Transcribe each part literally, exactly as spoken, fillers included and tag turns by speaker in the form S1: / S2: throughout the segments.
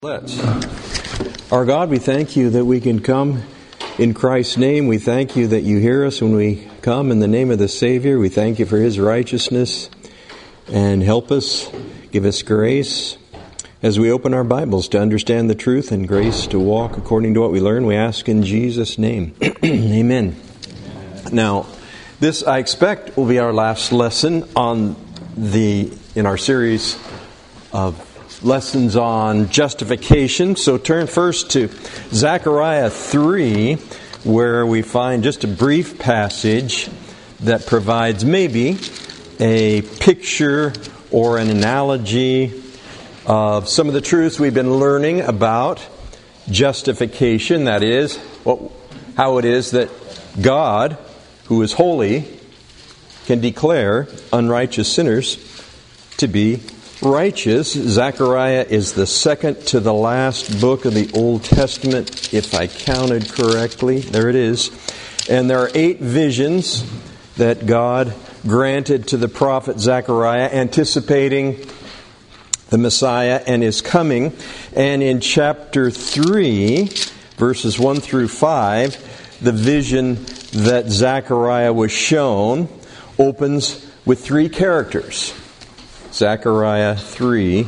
S1: Let's. Our God, we thank you that we can come in Christ's name. We thank you that you hear us when we come in the name of the Savior. We thank you for His righteousness, and help us, give us grace as we open our Bibles to understand the truth, and grace to walk according to what we learn. We ask in Jesus' name. Amen. Now, this I expect will be our last lesson on the in our series of lessons on justification. So turn first to Zechariah three, where we find just a brief passage that provides maybe a picture or an analogy of some of the truths we've been learning about justification. That is, what, how it is that God, who is holy, can declare unrighteous sinners to be righteous. Zechariah is the second to the last book of the Old Testament, if I counted correctly. There it is. And there are eight visions that God granted to the prophet Zechariah, anticipating the Messiah and His coming. And in chapter three, verses one through five, the vision that Zechariah was shown opens with three characters. Zechariah three,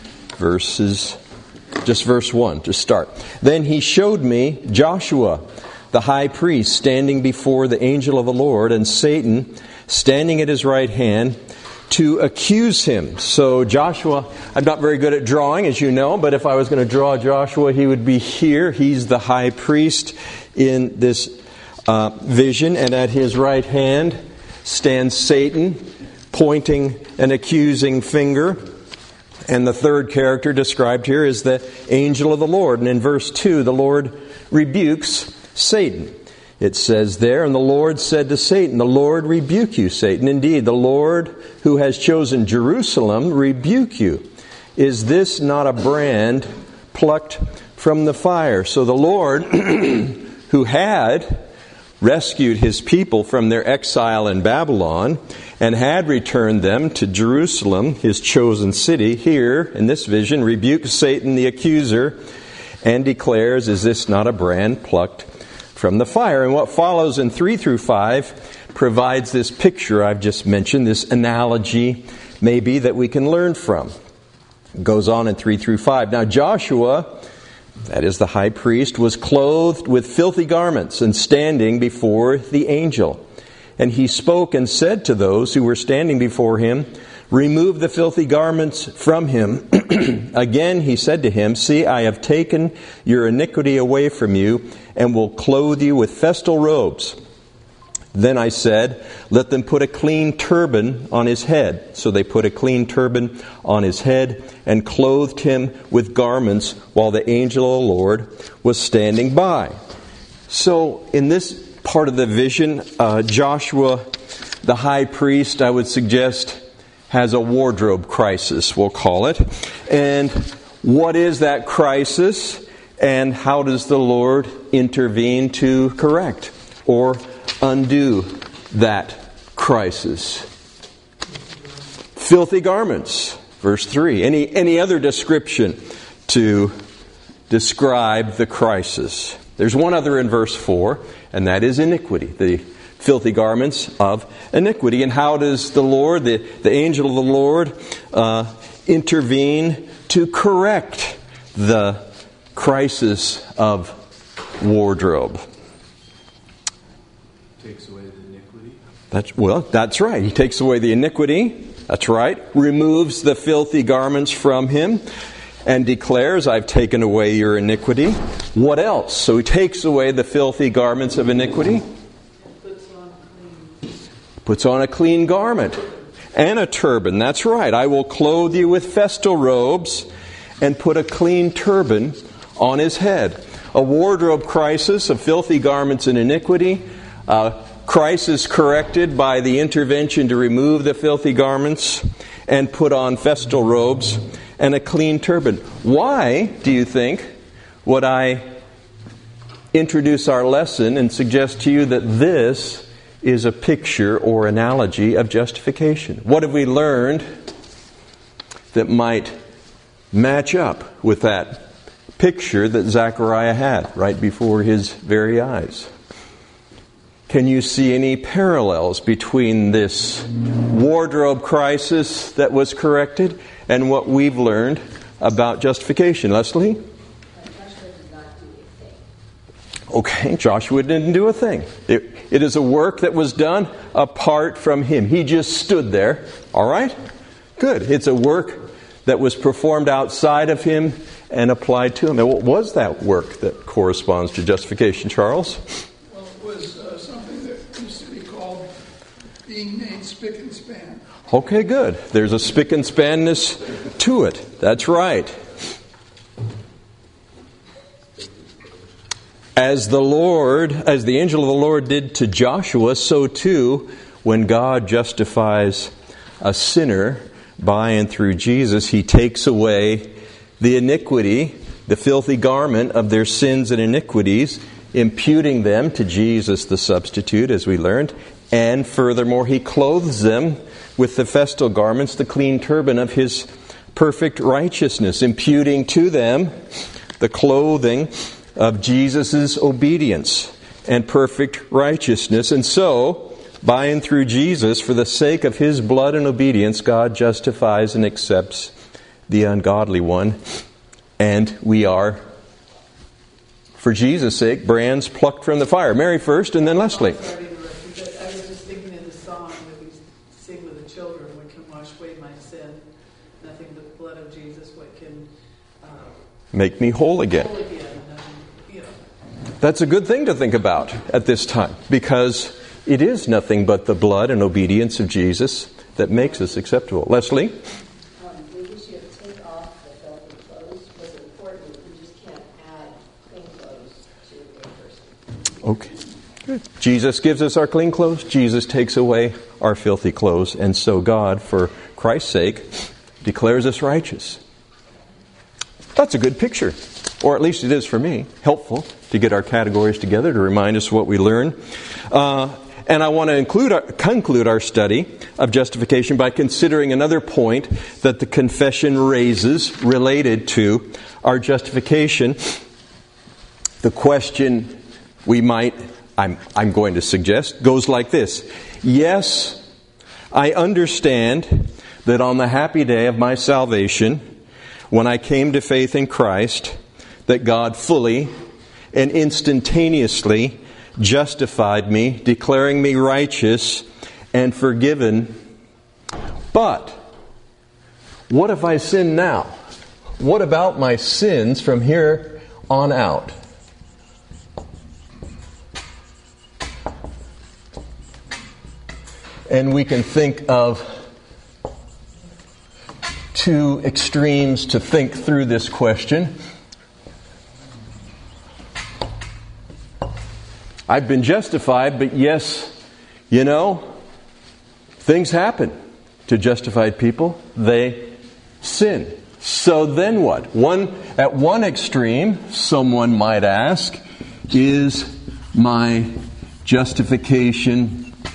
S1: verses, just verse one to start. Then he showed me Joshua, the high priest, standing before the angel of the Lord, and Satan standing at his right hand to accuse him. So Joshua, I'm not very good at drawing, as you know, but if I was going to draw Joshua, he would be here. He's the high priest in this uh, vision, and at his right hand stands Satan, pointing an accusing finger. And the third character described here is the angel of the Lord. And in verse two, the Lord rebukes Satan. It says there, and the Lord said to Satan, "The Lord rebuke you, Satan. Indeed, the Lord who has chosen Jerusalem rebuke you. Is this not a brand plucked from the fire?" So the Lord, who had rescued His people from their exile in Babylon and had returned them to Jerusalem, His chosen city, here in this vision rebukes Satan the accuser and declares, "Is this not a brand plucked from the fire?" And what follows in three through five provides this picture I've just mentioned, this analogy maybe that we can learn from. It goes on in three through five. Now Joshua, that is the high priest, was clothed with filthy garments and standing before the angel. And he spoke and said to those who were standing before him, "Remove the filthy garments from him." Again he said to him, "See, I have taken your iniquity away from you and will clothe you with festal robes." Then I said, "Let them put a clean turban on his head." So they put a clean turban on his head and clothed him with garments while the angel of the Lord was standing by. So in this part of the vision, uh, Joshua, the high priest, I would suggest, has a wardrobe crisis, we'll call it. And what is that crisis? And how does the Lord intervene to correct or undo that crisis? Filthy garments, verse three. Any any other description to describe the crisis? There's one other in verse four, and that is iniquity, the filthy garments of iniquity. And how does the Lord, the, the angel of the Lord, uh, intervene to correct the crisis of wardrobe?
S2: Takes away the iniquity.
S1: That's, well, that's right. He takes away the iniquity. That's right. Removes the filthy garments from him and declares, "I've taken away your iniquity." What else? So he takes away the filthy garments of iniquity.
S3: Puts on clean.
S1: Puts on a clean garment and a turban. That's right. "I will clothe you with festal robes and put a clean turban on his head." A wardrobe crisis of filthy garments and iniquity. Uh, crisis corrected by the intervention to remove the filthy garments and put on festal robes and a clean turban. Why, do you think, would I introduce our lesson and suggest to you that this is a picture or analogy of justification? What have we learned that might match up with that picture that Zechariah had right before his very eyes? Can you see any parallels between this wardrobe crisis that was corrected and what we've learned about justification? Leslie?
S2: Joshua did not do a thing.
S1: Okay, Joshua didn't do a thing. It, it is a work that was done apart from him. He just stood there. All right? Good. It's a work that was performed outside of him and applied to him. And what was that work that corresponds to justification, Charles?
S4: Well, it was uh, something that used to be called being made spick and span.
S1: Okay, good. There's a spick and spanness to it. That's right. As the Lord, as the angel of the Lord did to Joshua, so too, when God justifies a sinner by and through Jesus, He takes away the iniquity, the filthy garment of their sins and iniquities, imputing them to Jesus the substitute, as we learned. And furthermore, He clothes them with the festal garments, the clean turban of His perfect righteousness, imputing to them the clothing of Jesus' obedience and perfect righteousness. And so, by and through Jesus, for the sake of His blood and obedience, God justifies and accepts the ungodly one. And we are, for Jesus' sake, brands plucked from the fire. Mary first, and then Leslie.
S3: Sorry to interrupt you, but I was just thinking of the song that we sing with the children, what can wash away my sin? Nothing but the blood of Jesus, what can uh,
S1: Make me whole again.
S3: hold again? Um, you know.
S1: That's a good thing to think about at this time, because it is nothing but the blood and obedience of Jesus that makes us acceptable. Leslie?
S2: Um, we wish you to take off the filthy clothes was important. You just can't add clean clothes to a person.
S1: Okay. Good. Jesus gives us our clean clothes. Jesus takes away our filthy clothes. And so God, for Christ's sake, declares us righteous. That's a good picture. Or at least it is for me. Helpful to get our categories together to remind us what we learn. Uh, and I want to include our, conclude our study of justification by considering another point that the confession raises related to our justification. The question we might, I'm, I'm going to suggest, goes like this. Yes, I understand that on the happy day of my salvation, when I came to faith in Christ, that God fully and instantaneously justified me, declaring me righteous and forgiven. But what if I sin now? What about my sins from here on out? And we can think of two extremes to think through this question. I've been justified, but yes, you know, things happen to justified people. They sin. So then what? One at one extreme, someone might ask, is my justification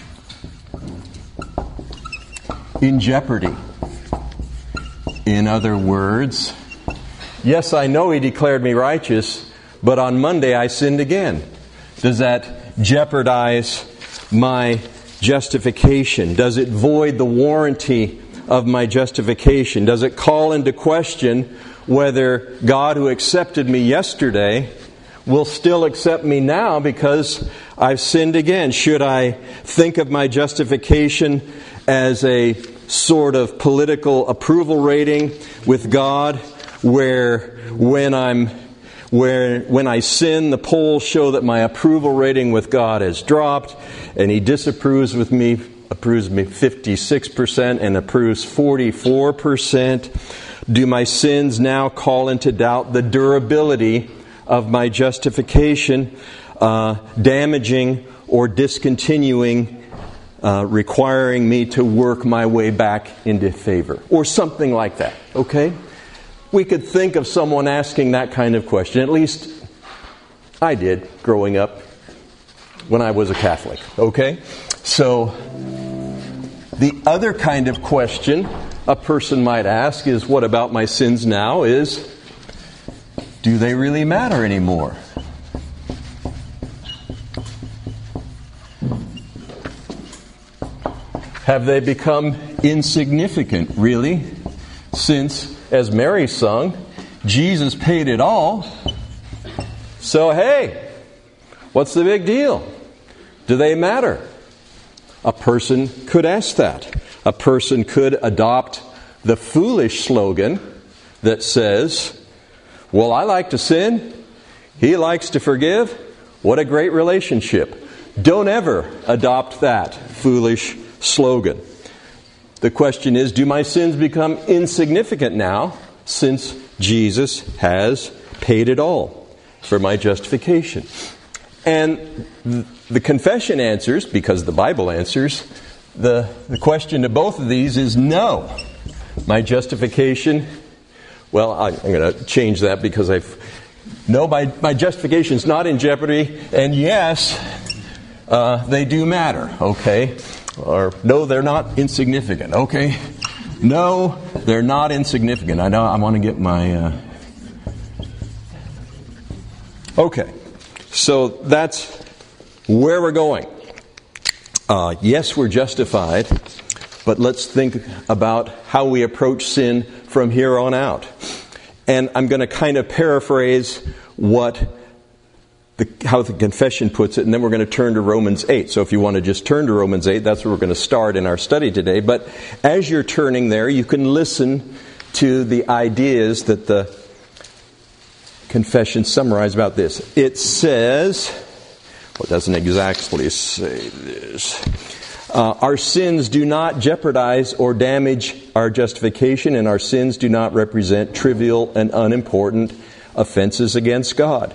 S1: in jeopardy? In other words, yes, I know He declared me righteous, but on Monday I sinned again. Does that jeopardize my justification? Does it void the warranty of my justification? Does it call into question whether God who accepted me yesterday will still accept me now because I've sinned again? Should I think of my justification as a sort of political approval rating with God, where when I'm where when I sin, the polls show that my approval rating with God has dropped, and He disapproves with me, approves me fifty-six percent and approves forty-four percent? Do my sins now call into doubt the durability of my justification, uh, damaging or discontinuing, uh, requiring me to work my way back into favor? Or something like that, okay? We could think of someone asking that kind of question. At least I did growing up when I was a Catholic. Okay? So the other kind of question a person might ask is, what about my sins now? Is, do they really matter anymore? Have they become insignificant, really? Since, as Mary sung, Jesus paid it all. So, hey, what's the big deal? Do they matter? A person could ask that. A person could adopt the foolish slogan that says, well, I like to sin. He likes to forgive. What a great relationship. Don't ever adopt that foolish slogan. The question is, do my sins become insignificant now since Jesus has paid it all for my justification? And the confession answers, because the Bible answers, the, the question to both of these is no. My justification, well, I, I'm going to change that because I've, no, my, my justification is not in jeopardy, and yes, uh, they do matter, okay? Or, no, they're not insignificant, okay? No, they're not insignificant. I know I want to get my... Uh... Okay, so that's where we're going. Uh, yes, we're justified, but let's think about how we approach sin from here on out. And I'm going to kind of paraphrase what the, how the confession puts it, and then we're going to turn to Romans eight. So if you want to just turn to Romans eight, that's where we're going to start in our study today. But as you're turning there, you can listen to the ideas that the confession summarizes about this. It says, well, it doesn't exactly say this. Uh, our sins do not jeopardize or damage our justification, and our sins do not represent trivial and unimportant offenses against God.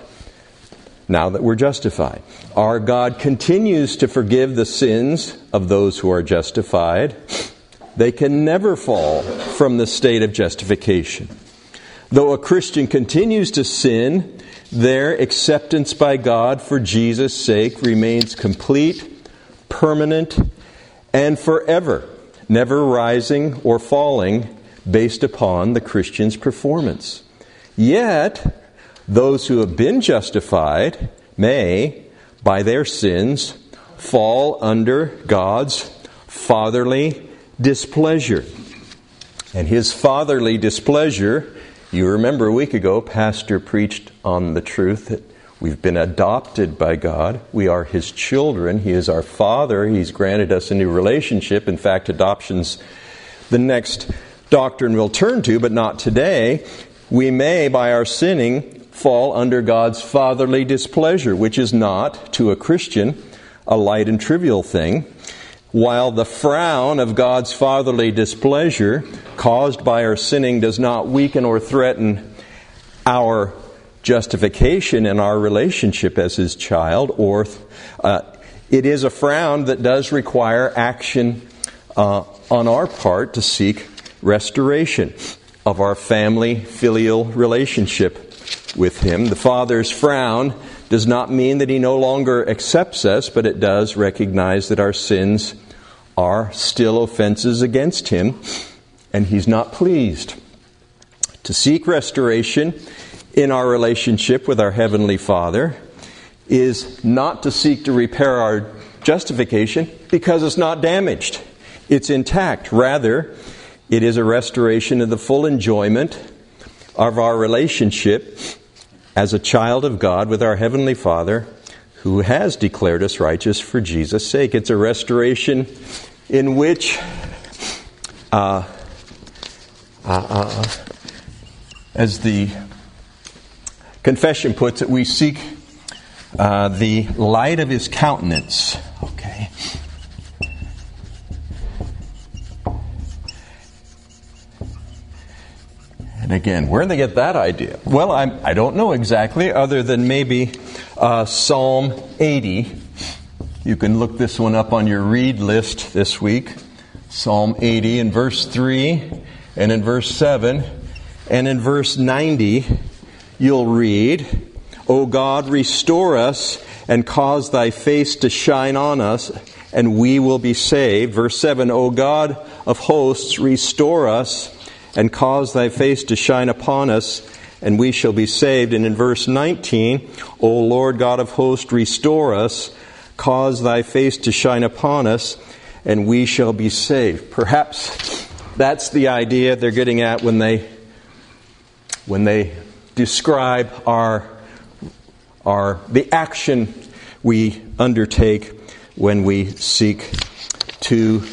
S1: Now that we're justified, our God continues to forgive the sins of those who are justified. They can never fall from the state of justification. Though a Christian continues to sin, their acceptance by God for Jesus' sake remains complete, permanent, and forever, never rising or falling based upon the Christian's performance. Yet, those who have been justified may, by their sins, fall under God's fatherly displeasure. And His fatherly displeasure, you remember a week ago, Pastor preached on the truth that we've been adopted by God. We are His children. He is our Father. He's granted us a new relationship. In fact, adoption's the next doctrine we'll turn to, but not today. We may, by our sinning, fall under God's fatherly displeasure, which is not, to a Christian, a light and trivial thing. While the frown of God's fatherly displeasure caused by our sinning does not weaken or threaten our justification and our relationship as His child, or uh, it is a frown that does require action uh, on our part to seek restoration of our family filial relationship with Him. The Father's frown does not mean that He no longer accepts us, but it does recognize that our sins are still offenses against Him, and He's not pleased. To seek restoration in our relationship with our Heavenly Father is not to seek to repair our justification because it's not damaged. It's intact. Rather, it is a restoration of the full enjoyment of our relationship as a child of God with our Heavenly Father, who has declared us righteous for Jesus' sake. It's a restoration in which, uh, uh, uh, as the confession puts it, we seek uh, the light of His countenance. Okay. And again, where did they get that idea? Well, I'm, I don't know exactly, other than maybe uh, Psalm eighty. You can look this one up on your read list this week. Psalm eighty in verse three and in verse seven and in verse ninety, you'll read, O God, restore us and cause Thy face to shine on us, and we will be saved. Verse seven, O God of hosts, restore us and cause Thy face to shine upon us, and we shall be saved. And in verse nineteen, O Lord God of hosts, restore us, cause thy face to shine upon us, and we shall be saved. Perhaps that's the idea they're getting at when they when they describe our our the action we undertake when we seek to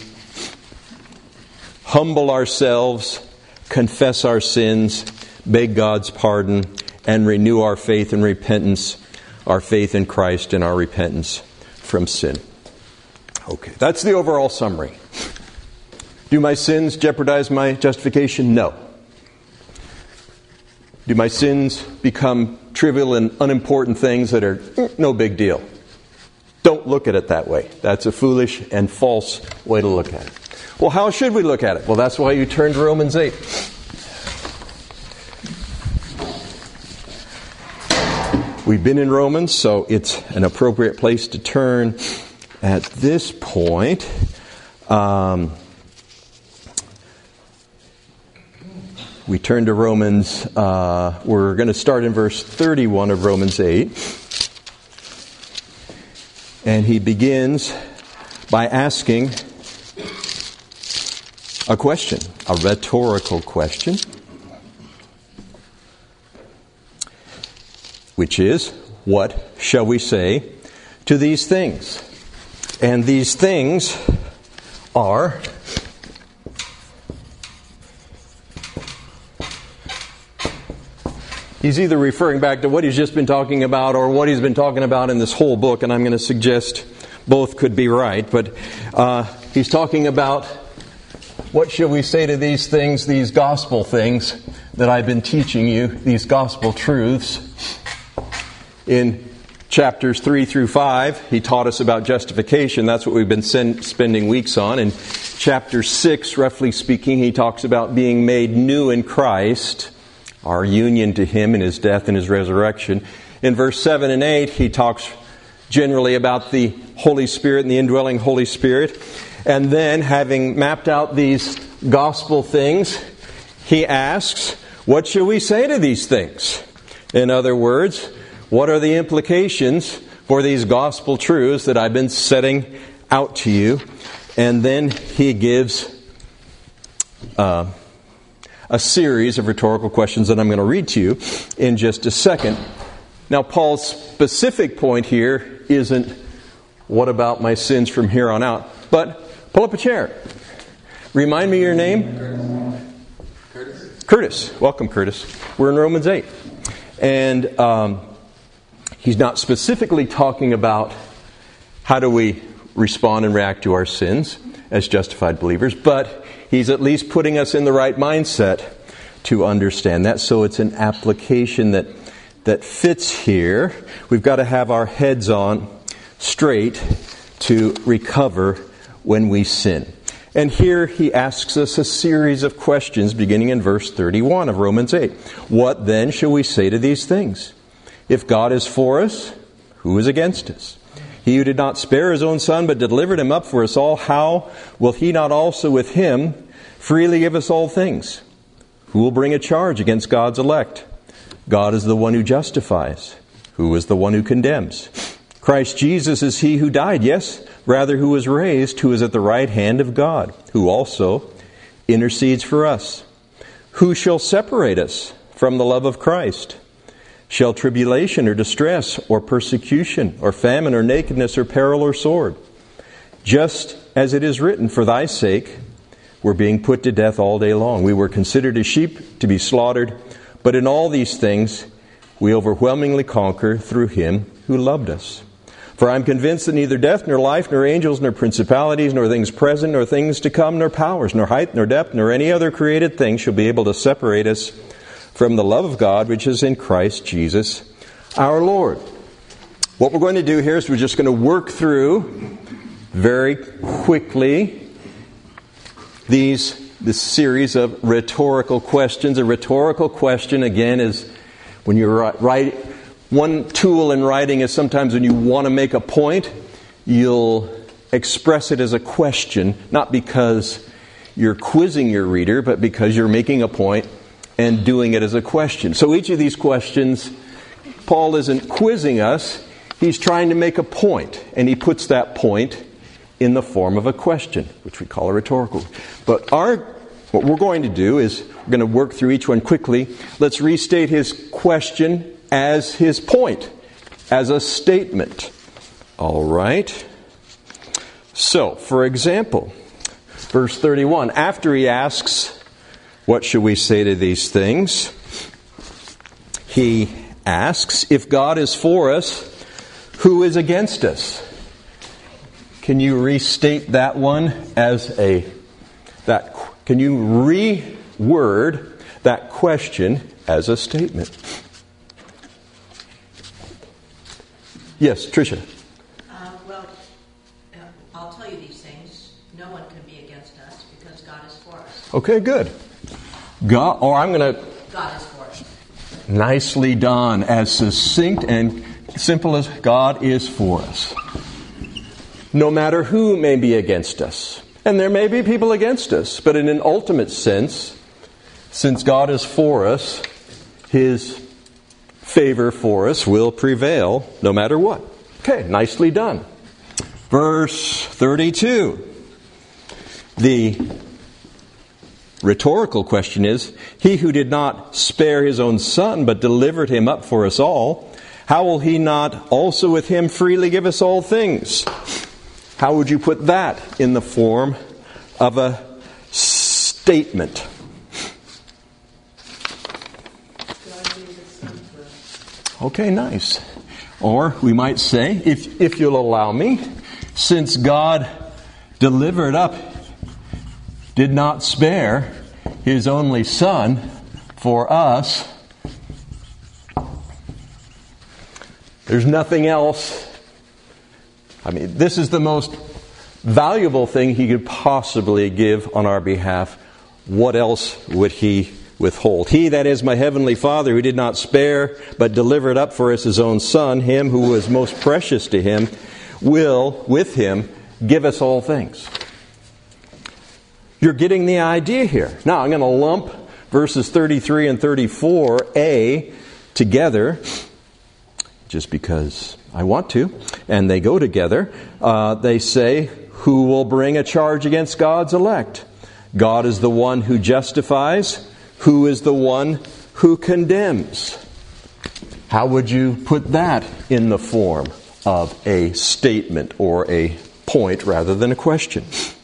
S1: humble ourselves, confess our sins, beg God's pardon, and renew our faith and repentance, our faith in Christ and our repentance from sin. Okay, that's the overall summary. Do my sins jeopardize my justification? No. Do my sins become trivial and unimportant things that are eh, no big deal? Don't look at it that way. That's a foolish and false way to look at it. Well, how should we look at it? Well, that's why you turn to Romans eight. We've been in Romans, so it's an appropriate place to turn at this point. Um, we turn to Romans, uh, we're going to start in verse thirty-one of Romans eight. And he begins by asking a question, a rhetorical question, which is, what shall we say to these things? And these things are he's either referring back to what he's just been talking about or what he's been talking about in this whole book, and I'm going to suggest both could be right. But uh, he's talking about what shall we say to these things, these gospel things that I've been teaching you, these gospel truths. In chapters three through five, he taught us about justification. That's what we've been send, spending weeks on. In chapter six, roughly speaking, he talks about being made new in Christ, our union to Him in His death and His resurrection. In verse seven and eight, he talks generally about the Holy Spirit and the indwelling Holy Spirit. And then, having mapped out these gospel things, he asks, what shall we say to these things? In other words, what are the implications for these gospel truths that I've been setting out to you? And then he gives uh, a series of rhetorical questions that I'm going to read to you in just a second. Now, Paul's specific point here isn't, what about my sins from here on out? But pull up a chair. Remind me your name? Curtis. Curtis. Welcome, Curtis. We're in Romans eight. And um, he's not specifically talking about how do we respond and react to our sins as justified believers, but he's at least putting us in the right mindset to understand that. So it's an application that that fits here. We've got to have our heads on straight to recover when we sin. And here he asks us a series of questions beginning in verse thirty-one of Romans eight. What then shall we say to these things? If God is for us, who is against us? He who did not spare His own Son, but delivered Him up for us all, how will He not also with Him freely give us all things? Who will bring a charge against God's elect? God is the one who justifies. Who is the one who condemns? Christ Jesus is He who died, yes, rather who was raised, who is at the right hand of God, who also intercedes for us. Who shall separate us from the love of Christ? Shall tribulation or distress or persecution or famine or nakedness or peril or sword? Just as it is written, for thy sake we're being put to death all day long. We were considered as sheep to be slaughtered, but in all these things we overwhelmingly conquer through Him who loved us. For I am convinced that neither death, nor life, nor angels, nor principalities, nor things present, nor things to come, nor powers, nor height, nor depth, nor any other created thing shall be able to separate us from the love of God which is in Christ Jesus our Lord. What we're going to do here is we're just going to work through very quickly these this series of rhetorical questions. A rhetorical question, again, is when you're writing. One tool in writing is sometimes when you want to make a point, you'll express it as a question, not because you're quizzing your reader, but because you're making a point and doing it as a question. So each of these questions, Paul isn't quizzing us. He's trying to make a point, and he puts that point in the form of a question, which we call a rhetorical. But our what we're going to do is we're going to work through each one quickly. Let's restate his question as his point, as a statement. All right. So, for example, verse thirty-one, after he asks, what should we say to these things? He asks, if God is for us, who is against us? Can you restate that one as a, that, can you reword that question as a statement? Yes, Tricia.
S2: Uh, well, uh, I'll tell you these things. No one can be against us because God is for us.
S1: Okay, good. God, or I'm going to...
S2: God is for us.
S1: Nicely done. As succinct and simple as God is for us. No matter who may be against us. And there may be people against us, but in an ultimate sense, since God is for us, His favor for us will prevail no matter what. Okay, nicely done. Verse thirty-two. The rhetorical question is, He who did not spare His own Son, but delivered Him up for us all, how will He not also with Him freely give us all things? How would you put that in the form of a statement? Okay, nice. Or we might say, if if you'll allow me, since God delivered up, did not spare His only Son for us, there's nothing else. I mean, this is the most valuable thing He could possibly give on our behalf. What else would He withhold? He, that is my heavenly Father, who did not spare, but delivered up for us His own Son, Him who was most precious to Him, will, with Him, give us all things. You're getting the idea here. Now, I'm going to lump verses thirty-three and thirty-four A together, just because I want to, and they go together. Uh, they say, who will bring a charge against God's elect? God is the one who justifies. Who is the one who condemns? How would you put that in the form of a statement or a point rather than a question?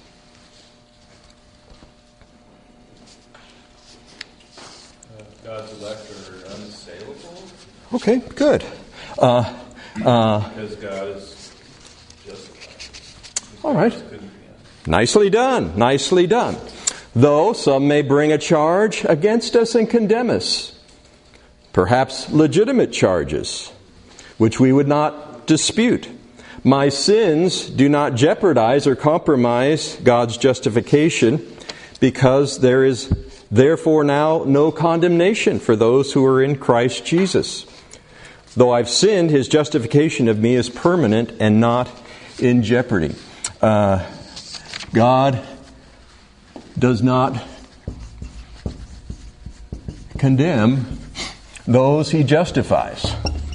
S5: Uh, God's elect are unassailable.
S1: Okay, good. Uh, uh,
S5: because God is justified.
S1: All right. Nicely done. Nicely done. Though some may bring a charge against us and condemn us, perhaps legitimate charges, which we would not dispute. My sins do not jeopardize or compromise God's justification, because there is therefore now no condemnation for those who are in Christ Jesus. Though I've sinned, His justification of me is permanent and not in jeopardy. Uh, God does not condemn those He justifies.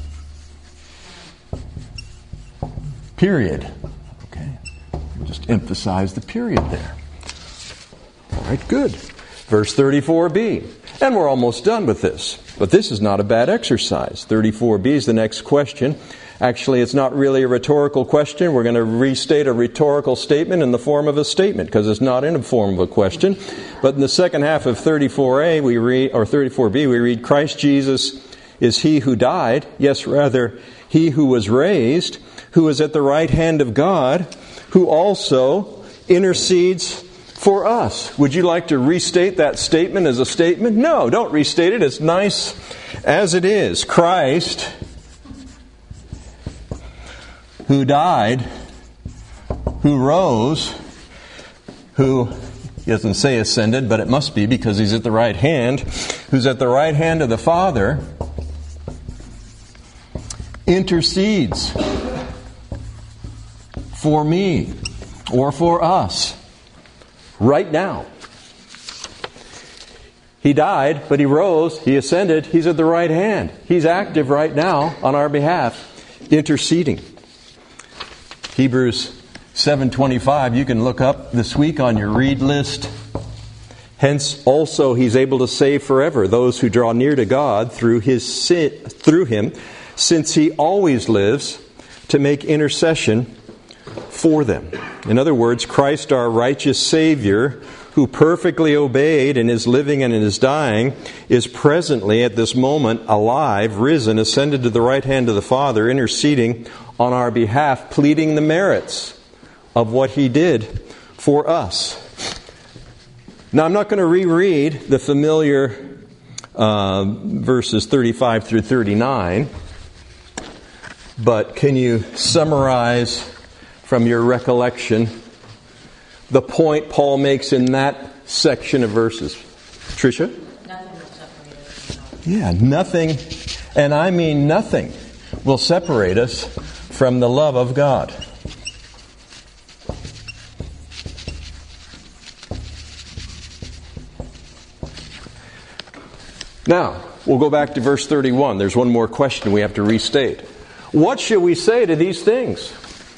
S1: Period. Okay. Just emphasize the period there. All right, good. Verse thirty-four B. And we're almost done with this. But this is not a bad exercise. thirty-four B is the next question. Actually, it's not really a rhetorical question. We're going to restate a rhetorical statement in the form of a statement, because it's not in the form of a question. But in the second half of thirty-four A, we read, or thirty-four B, we read, Christ Jesus is He who died, yes, rather, He who was raised, who is at the right hand of God, who also intercedes for us. Would you like to restate that statement as a statement? No, don't restate it. It's nice as it is. Christ, who died, who rose, who, he doesn't say ascended, but it must be because He's at the right hand, who's at the right hand of the Father, intercedes for me or for us right now. He died, but He rose, He ascended, He's at the right hand. He's active right now on our behalf, interceding. Hebrews seven twenty-five, you can look up this week on your read list. Hence also He's able to save forever those who draw near to God through His sin, through Him, since He always lives to make intercession for them. In other words, Christ, our righteous Savior, who perfectly obeyed in His living and in His dying, is presently at this moment alive, risen, ascended to the right hand of the Father, interceding on our behalf, pleading the merits of what He did for us. Now, I'm not going to reread the familiar uh, verses thirty-five through thirty-nine, but can you summarize from your recollection the point Paul makes in that section of verses? Tricia?
S2: Nothing will separate us from God.
S1: Yeah, nothing, and I mean nothing, will separate us from the love of God. Now, we'll go back to verse thirty-one. There's one more question we have to restate. What should we say to these things?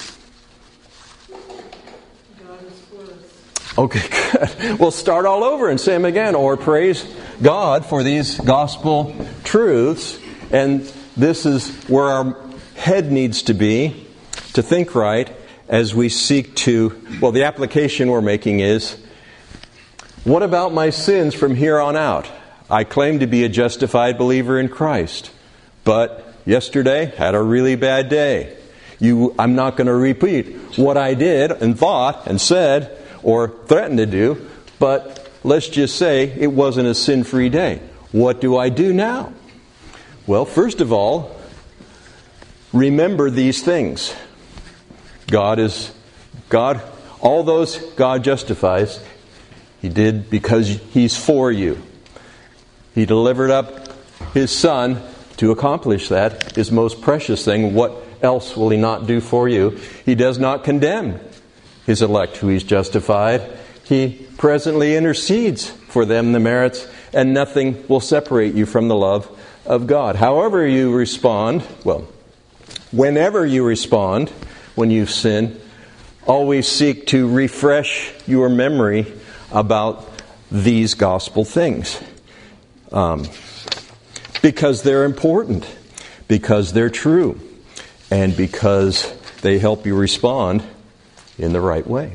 S3: God is for us.
S1: Okay, good. We'll start all over and say them again. Or praise God for these gospel truths. And this is where our head needs to be, to think right, as we seek to, well, the application we're making is, what about my sins from here on out? I claim to be a justified believer in Christ, but yesterday had a really bad day. You, I'm not going to repeat what I did and thought and said or threatened to do, but let's just say it wasn't a sin-free day. What do I do now? Well, first of all, remember these things. God is, God, all those God justifies, He did because He's for you. He delivered up His Son to accomplish that, His most precious thing. What else will He not do for you? He does not condemn His elect who He's justified. He presently intercedes for them the merits, and nothing will separate you from the love of God. However you respond, well, whenever you respond when you sin, always seek to refresh your memory about these gospel things. Um, because they're important, because they're true, and because they help you respond in the right way.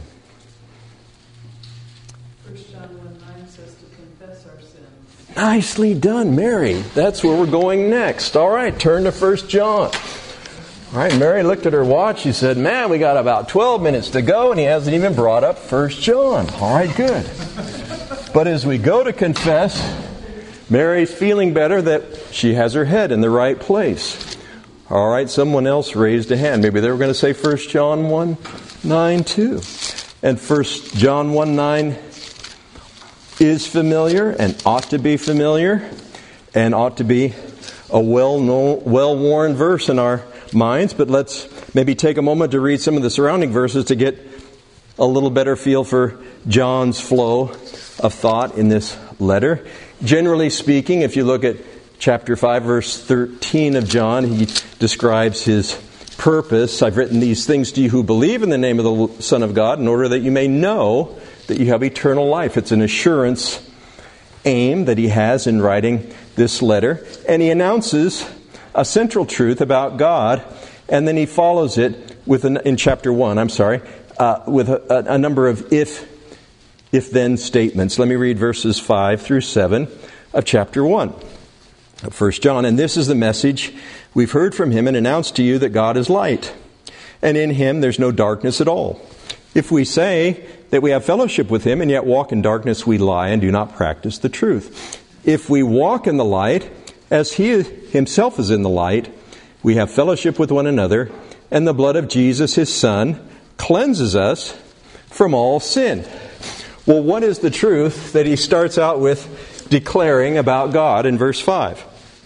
S3: First John one nine says to confess our sins.
S1: Nicely done, Mary. That's where we're going next. All right, turn to First John. All right, Mary looked at her watch. She said, man, we got about twelve minutes to go, and he hasn't even brought up First John. All right, good. But as we go to confess, Mary's feeling better that she has her head in the right place. All right, someone else raised a hand. Maybe they were going to say First John one nine too. And First John one nine is familiar and ought to be familiar and ought to be a well-known, well-worn verse in our minds. But let's maybe take a moment to read some of the surrounding verses to get a little better feel for John's flow of thought in this letter. Generally speaking, if you look at chapter five, verse thirteen of John, he describes his purpose. I've written these things to you who believe in the name of the Son of God in order that you may know that you have eternal life. It's an assurance aim that he has in writing this letter. And he announces a central truth about God, and then he follows it with an, in chapter one, I'm sorry, uh, with a, a number of if if-then statements. Let me read verses five through seven of chapter one of First John. And this is the message we've heard from him and announced to you, that God is light, and in him there's no darkness at all. If we say that we have fellowship with him and yet walk in darkness, we lie and do not practice the truth. If we walk in the light, as he himself is in the light, we have fellowship with one another, and the blood of Jesus, his Son, cleanses us from all sin. Well, what is the truth that he starts out with declaring about God in verse five?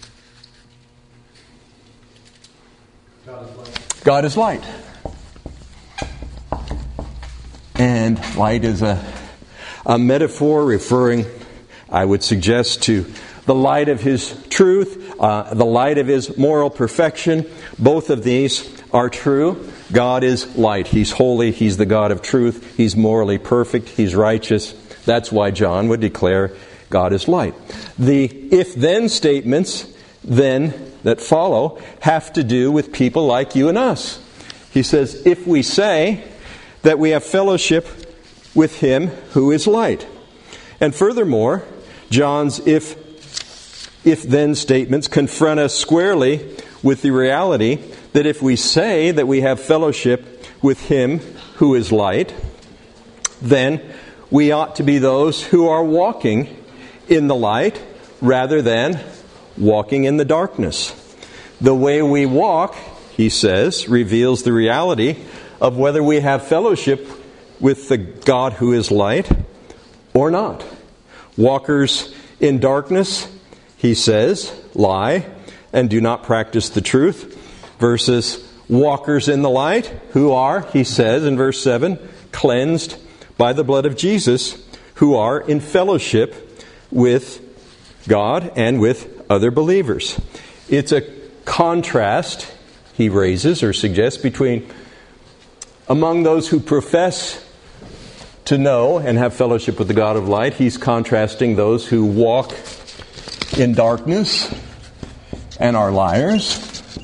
S5: God is light.
S1: God is light. And light is a, a metaphor referring I would suggest to the light of His truth, uh, the light of His moral perfection. Both of these are true. God is light. He's holy. He's the God of truth. He's morally perfect. He's righteous. That's why John would declare God is light. The if-then statements then that follow have to do with people like you and us. He says, if we say that we have fellowship with Him who is light. And furthermore, John's if if-then statements confront us squarely with the reality that if we say that we have fellowship with Him who is light, then we ought to be those who are walking in the light rather than walking in the darkness. The way we walk, he says, reveals the reality of whether we have fellowship with the God who is light or not. Walkers in darkness, he says, lie and do not practice the truth, versus walkers in the light, who are, he says in verse seven, cleansed by the blood of Jesus, who are in fellowship with God and with other believers. It's a contrast, he raises or suggests, between among those who profess to know and have fellowship with the God of light. He's contrasting those who walk in darkness and are liars,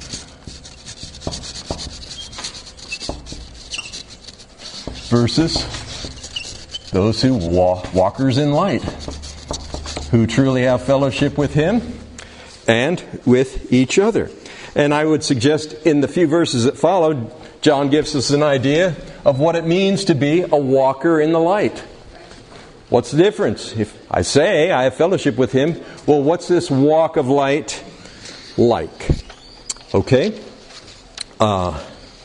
S1: versus those who walk, walkers in light, who truly have fellowship with Him and with each other. And I would suggest in the few verses that follow, John gives us an idea of what it means to be a walker in the light. What's the difference? If I say I have fellowship with Him, well, what's this walk of light like? Okay? Uh,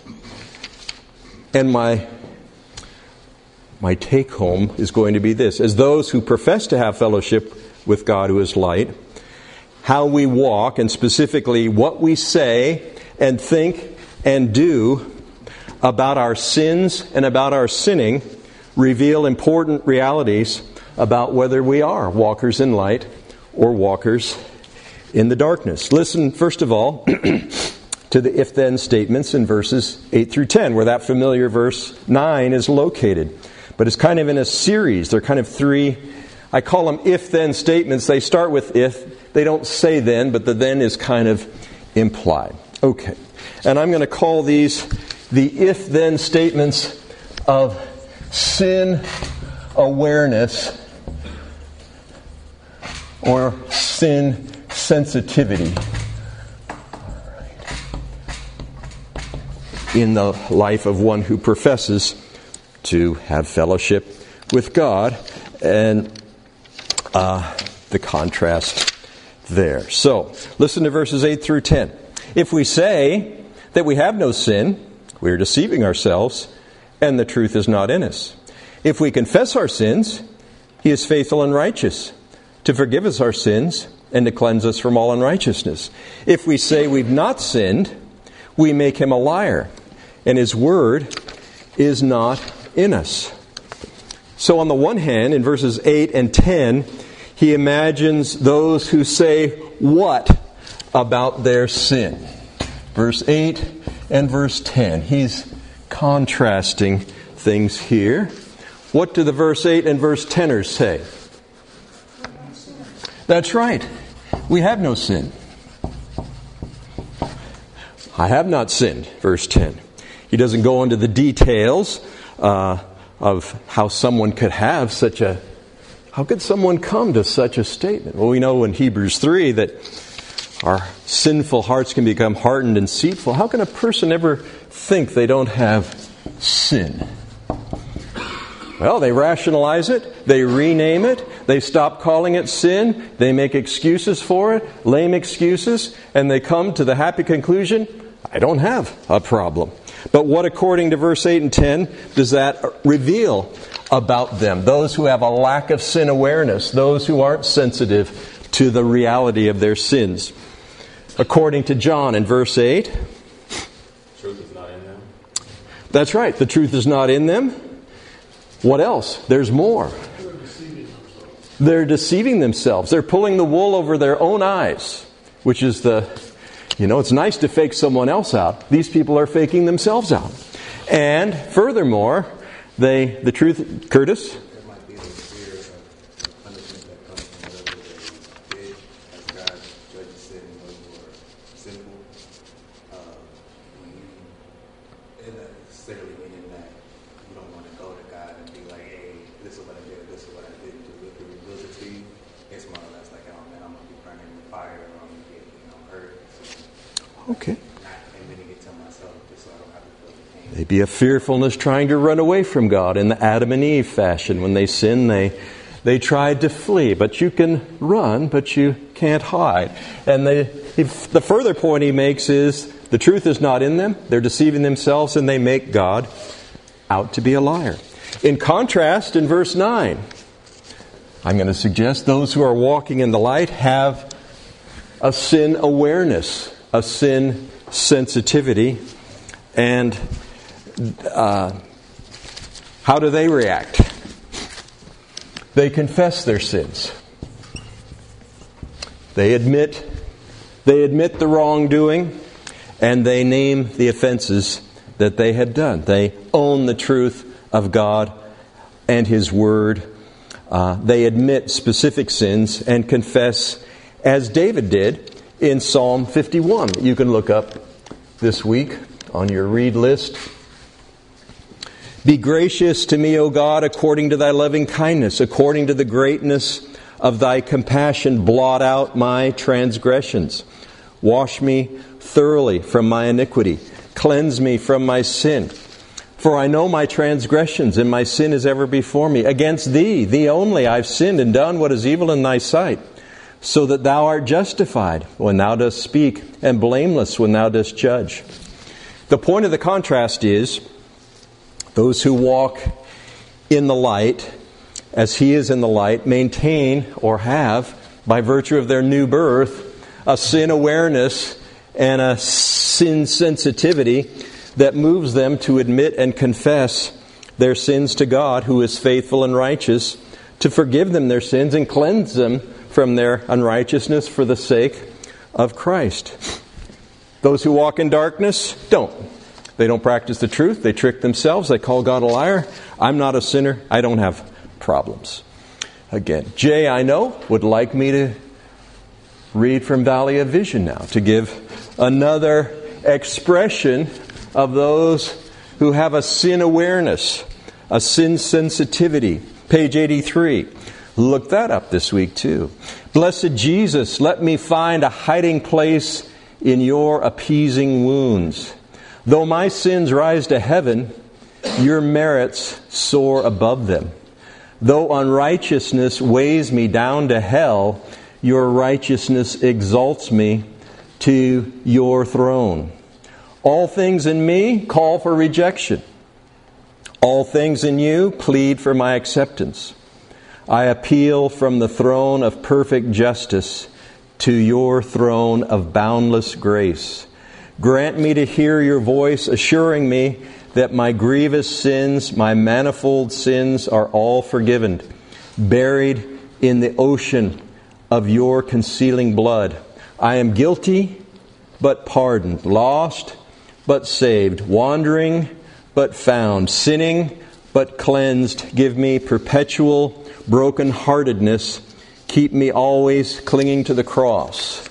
S1: and my my take home is going to be this. As those who profess to have fellowship with God who is light, how we walk, and specifically what we say and think and do about our sins and about our sinning, reveal important realities about whether we are walkers in light or walkers in the darkness. Listen, first of all, to the if-then statements in verses eight through ten, where that familiar verse nine is located. But it's kind of in a series. They're kind of three, I call them if-then statements. They start with if. They don't say then, but the then is kind of implied. Okay. And I'm going to call these the if-then statements of sin awareness or sin sensitivity in the life of one who professes to have fellowship with God, and uh, the contrast there. So, listen to verses eight through ten. If we say that we have no sin, we are deceiving ourselves, and the truth is not in us. If we confess our sins, He is faithful and righteous to forgive us our sins and to cleanse us from all unrighteousness. If we say we've not sinned, we make Him a liar, and His word is not in us. So on the one hand, in verses eight and ten, he imagines those who say what about their sin? Verse eight and verse ten. He's contrasting things here. What do the verse eight and verse teners say? That's right. We have no sin. I have not sinned, verse ten. He doesn't go into the details uh, of how someone could have such a, how could someone come to such a statement? Well, we know in Hebrews three that our sinful hearts can become hardened and deceitful. How can a person ever think they don't have sin? Well, they rationalize it, they rename it, they stop calling it sin, they make excuses for it, lame excuses, and they come to the happy conclusion, I don't have a problem. But what, according to verse eight and ten, does that reveal about them? Those who have a lack of sin awareness, those who aren't sensitive to the reality of their sins. According to John in verse eight,
S5: Truth is not in them.
S1: That's right, the truth is not in them. What else? There's more. They're deceiving themselves. They're pulling the wool over their own eyes, which is the, you know, it's nice to fake someone else out. These people are faking themselves out. And furthermore, they, the truth, Curtis?
S6: There might be the fear of punishment that comes from whatever they did, as God judges sin and those who are sinful. Uh, when you, and not necessarily meaning that you don't want to go to God and be like, hey, this is what I did, this is what I did, to look and reveal it to you. It's more or less like, oh man, I'm going to be burning in the fire, or I'm going to get, you know, hurt. So,
S1: Okay.
S6: not admitting it to myself just so I don't have to feel the pain.
S1: Maybe a fearfulness trying to run away from God in the Adam and Eve fashion. When they sinned, they they tried to flee. But you can run, but you can't hide. And they, if the further point he makes is the truth is not in them. They're deceiving themselves, and they make God out to be a liar. In contrast, in verse nine, I'm going to suggest those who are walking in the light have a sin awareness, a sin sensitivity. And uh, how do they react? They confess their sins. They admit, they admit the wrongdoing, and they name the offenses that they have done. They own the truth of God and His Word. Uh, they admit specific sins and confess, as David did in Psalm fifty-one. You can look up this week on your read list. Be gracious to me, O God, according to thy loving kindness, according to the greatness of thy compassion, blot out my transgressions. Wash me thoroughly from my iniquity. Cleanse me from my sin. For I know my transgressions, and my sin is ever before me. Against thee, thee only, I've sinned and done what is evil in thy sight, so that thou art justified when thou dost speak, and blameless when thou dost judge. The point of the contrast is, those who walk in the light, as He is in the light, maintain or have, by virtue of their new birth, a sin awareness and a sin sensitivity that moves them to admit and confess their sins to God, who is faithful and righteous, to forgive them their sins and cleanse them from their unrighteousness for the sake of Christ. Those who walk in darkness don't. They don't practice the truth. They trick themselves. They call God a liar. I'm not a sinner. I don't have problems. Again, Jay, I know, would like me to read from Valley of Vision now, to give another expression of those who have a sin awareness, a sin sensitivity. Page eighty-three. Look that up this week too. Blessed Jesus, let me find a hiding place in your appeasing wounds. Though my sins rise to heaven, your merits soar above them. Though unrighteousness weighs me down to hell, your righteousness exalts me to your throne. All things in me call for rejection. All things in you plead for my acceptance. I appeal from the throne of perfect justice to your throne of boundless grace. Grant me to hear your voice assuring me that my grievous sins, my manifold sins are all forgiven, buried in the ocean of your concealing blood. I am guilty, but pardoned, lost, but saved, wandering, but found, sinning, but cleansed. Give me perpetual brokenheartedness. Keep me always clinging to the cross.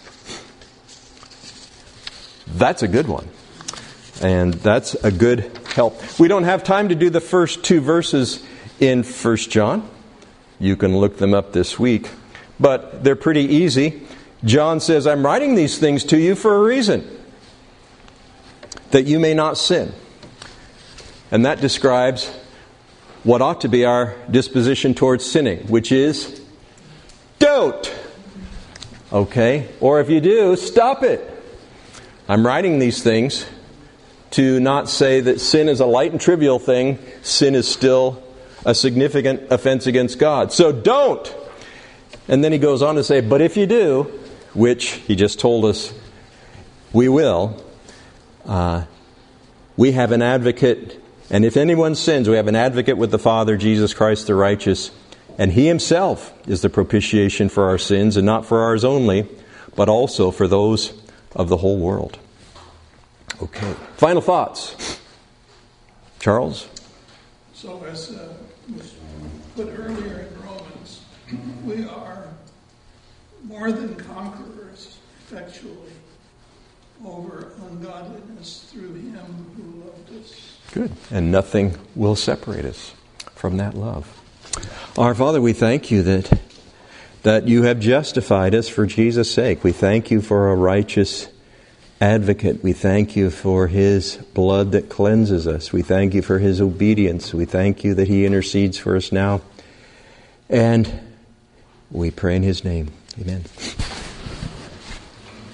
S1: That's a good one. And that's a good help. We don't have time to do the first two verses in First John. You can look them up this week. But they're pretty easy. John says, I'm writing these things to you for a reason, that you may not sin. And that describes what ought to be our disposition towards sinning, which is, don't. Okay? Or if you do, stop it. I'm writing these things to not say that sin is a light and trivial thing. Sin is still a significant offense against God. So don't. And then he goes on to say, but if you do, which he just told us we will, uh, we have an advocate, and if anyone sins, we have an advocate with the Father, Jesus Christ the righteous. And He Himself is the propitiation for our sins, and not for ours only, but also for those of the whole world. Okay. Final thoughts. Charles?
S4: So as uh, was put earlier in Romans, we are more than conquerors effectually over ungodliness through Him who loved us.
S1: Good. And nothing will separate us from that love. Our Father, we thank You that that You have justified us for Jesus' sake. We thank You for a righteous advocate. We thank You for His blood that cleanses us. We thank You for His obedience. We thank You that He intercedes for us now. And we pray in His name. Amen.